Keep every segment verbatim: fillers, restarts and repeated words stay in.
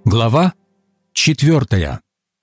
Глава четвертая.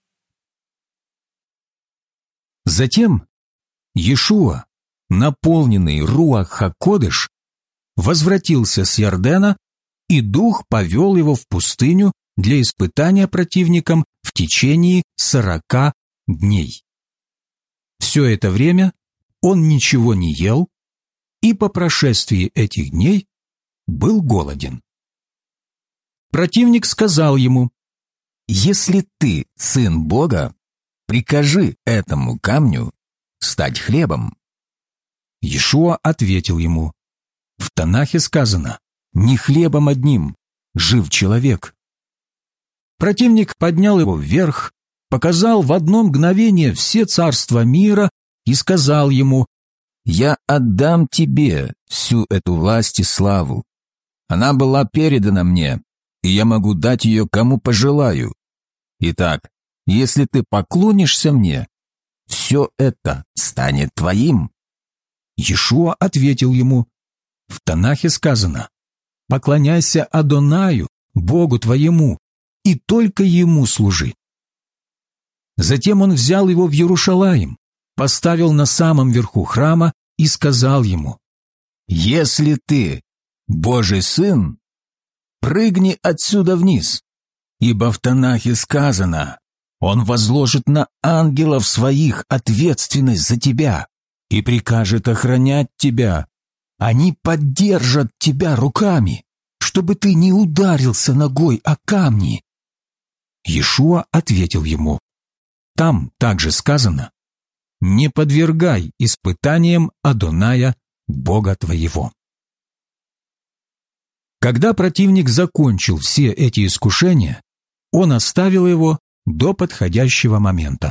Затем Иешуа, наполненный руах ха-кодеш, возвратился с Иордена, и Дух повел его в пустыню для испытания противником в течение сорока дней. Все это время он ничего не ел, и по прошествии этих дней был голоден. Противник сказал ему: «Если ты сын Бога, прикажи этому камню стать хлебом». Иешуа ответил ему: «В Танахе сказано: не хлебом одним жив человек». Противник поднял его вверх, показал в одно мгновение все царства мира и сказал ему: «Я отдам тебе всю эту власть и славу. Она была передана мне, и я могу дать ее кому пожелаю. Итак, если ты поклонишься мне, все это станет твоим». Иешуа ответил ему: «В Танахе сказано: поклоняйся Адонаю, Богу твоему, и только Ему служи». Затем он взял его в Иерушалаим, поставил на самом верху храма и сказал ему: «Если ты Божий сын, прыгни отсюда вниз, ибо в Танахе сказано: Он возложит на ангелов своих ответственность за тебя и прикажет охранять тебя. Они поддержат тебя руками, чтобы ты не ударился ногой о камни». Иешуа ответил ему: «Там также сказано: не подвергай испытаниям Адоная, Бога твоего». Когда противник закончил все эти искушения, он оставил его до подходящего момента.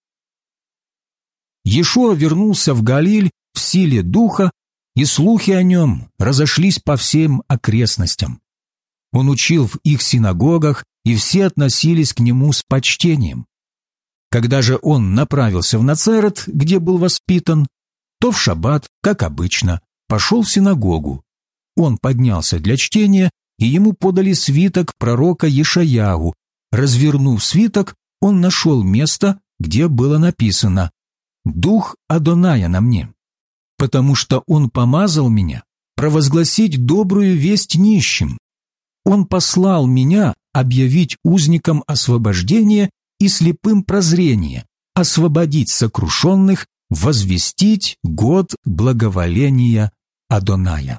Иешуа вернулся в Галиль в силе Духа, и слухи о нем разошлись по всем окрестностям. Он учил в их синагогах, и все относились к нему с почтением. Когда же он направился в Нацарет, где был воспитан, то в шаббат, как обычно, пошел в синагогу. Он поднялся для чтения, и ему подали свиток пророка Ешаяху. Развернув свиток, он нашел место, где было написано: «Дух Адоная на мне, потому что Он помазал меня провозгласить добрую весть нищим. Он послал меня объявить узникам освобождение и слепым прозрение, освободить сокрушенных, возвестить год благоволения Адоная».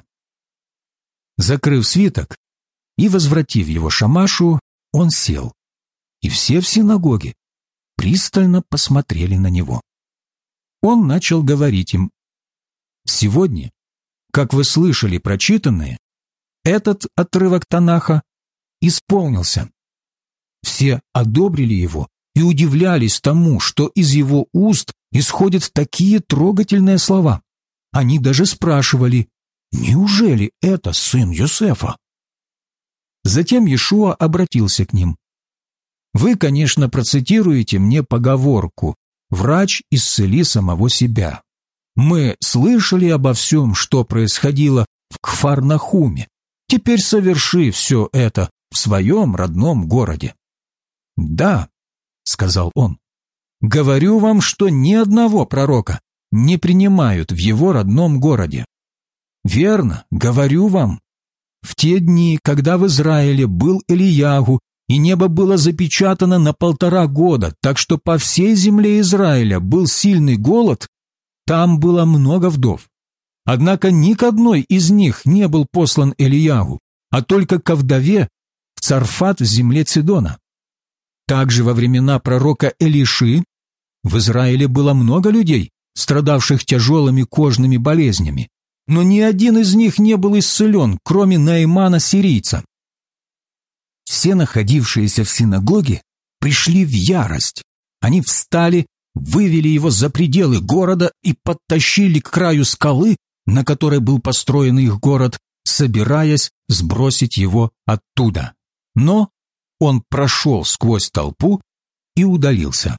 Закрыв свиток и возвратив его Шамашу, он сел, и все в синагоге пристально посмотрели на него. Он начал говорить им: «Сегодня, как вы слышали прочитанное, этот отрывок Танаха исполнился». Все одобрили его и удивлялись тому, что из его уст исходят такие трогательные слова. Они даже спрашивали: «Неужели это сын Йосефа?» Затем Иешуа обратился к ним: «Вы, конечно, процитируете мне поговорку: врач исцели самого себя. Мы слышали обо всем, что происходило в Кфар-Нахуме. Теперь соверши все это в своем родном городе». «Да», — сказал он, — «говорю вам, что ни одного пророка не принимают в его родном городе. Верно, говорю вам, в те дни, когда в Израиле был Элияху, и небо было запечатано на полтора года, так что по всей земле Израиля был сильный голод, там было много вдов. Однако ни к одной из них не был послан Элияху, а только ко вдове в Царфат в земле Цидона. Также во времена пророка Элиши в Израиле было много людей, страдавших тяжелыми кожными болезнями, но ни один из них не был исцелен, кроме Наимана сирийца. Все находившиеся в синагоге пришли в ярость. Они встали, вывели его за пределы города и подтащили к краю скалы, на которой был построен их город, собираясь сбросить его оттуда. Но он прошел сквозь толпу и удалился.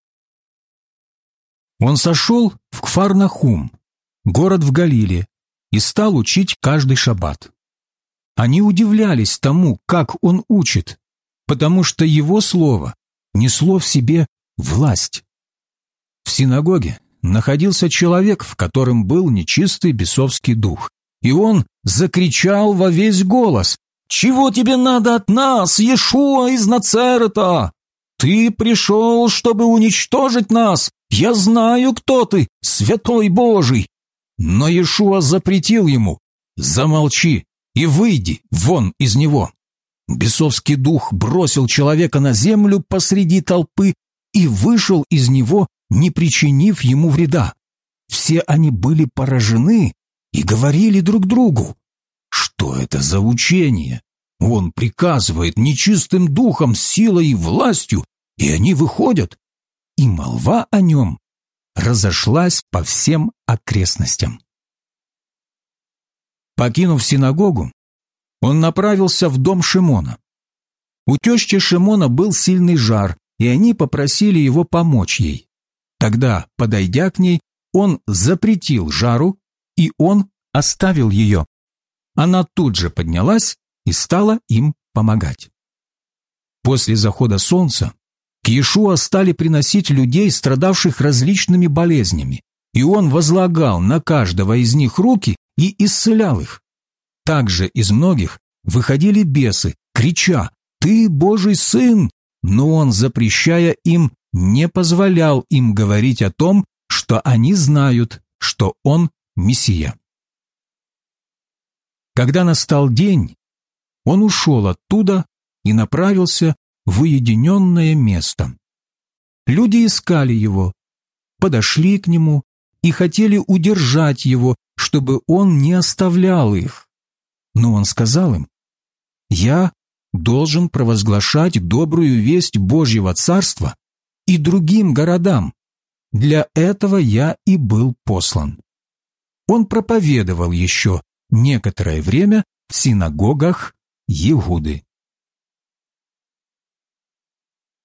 Он сошел в Кфар-Нахум, город в Галиле, и стал учить каждый шаббат. Они удивлялись тому, как он учит, потому что его слово несло в себе власть. В синагоге находился человек, в котором был нечистый бесовский дух, и он закричал во весь голос: «Чего тебе надо от нас, Иешуа из Нацарета? Ты пришел, чтобы уничтожить нас. Я знаю, кто ты, Святой Божий». Но Иешуа запретил ему: «Замолчи и выйди вон из него». Бесовский дух бросил человека на землю посреди толпы и вышел из него, не причинив ему вреда. Все они были поражены и говорили друг другу: «Что это за учение? Он приказывает нечистым духом силой и властью, и они выходят». И молва о нем разошлась по всем окрестностям. Покинув синагогу, он направился в дом Шимона. У тещи Шимона был сильный жар, и они попросили его помочь ей. Тогда, подойдя к ней, он запретил жару, и он оставил ее. Она тут же поднялась и стала им помогать. После захода солнца к Иешуа стали приносить людей, страдавших различными болезнями, и он возлагал на каждого из них руки и исцелял их. Также из многих выходили бесы, крича: «Ты Божий Сын!» Но он, запрещая им, не позволял им говорить о том, что они знают, что он Мессия. Когда настал день, он ушел оттуда и направился в уединенное место. Люди искали его, подошли к нему и хотели удержать его, чтобы он не оставлял их. Но он сказал им: «Я должен провозглашать добрую весть Божьего Царства и другим городам. Для этого я и был послан». Он проповедовал еще некоторое время в синагогах Иуды.